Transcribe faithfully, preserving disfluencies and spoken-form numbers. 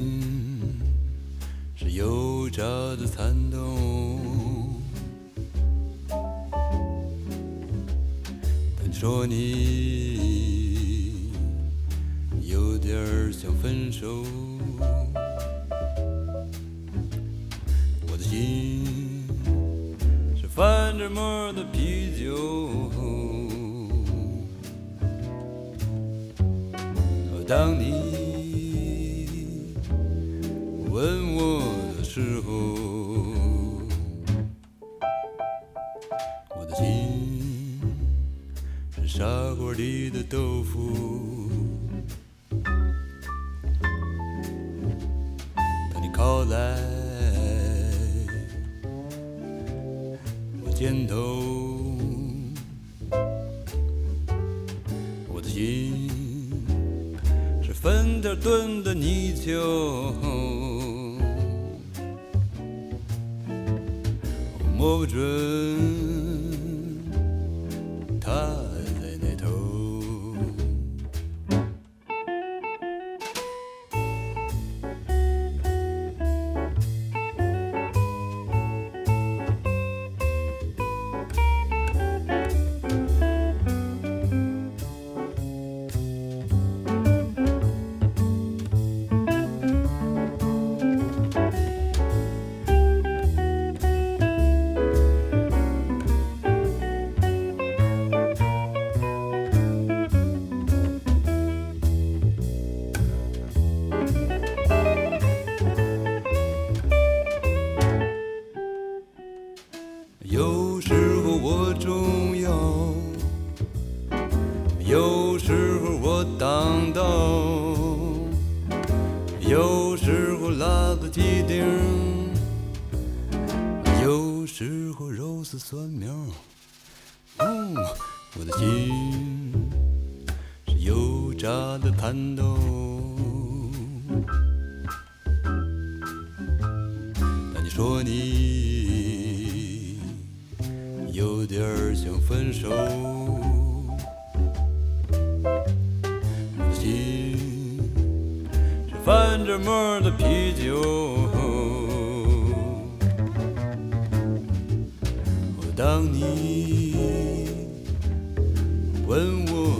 心是油炸的蚕豆，但你说你有点想分手，我的心是翻着沫的啤酒。当你问我的时候，我的心是砂锅里的豆腐。当你靠来我肩头，我的心分点炖的泥鳅，摸不准它在那头。有时候我重要，有时候我当道，有时候辣子鸡丁，有时候肉丝蒜苗。嗯，我的心是油炸的蚕豆，但你说你有点想分手，我的心是翻着沫的啤酒。当你问我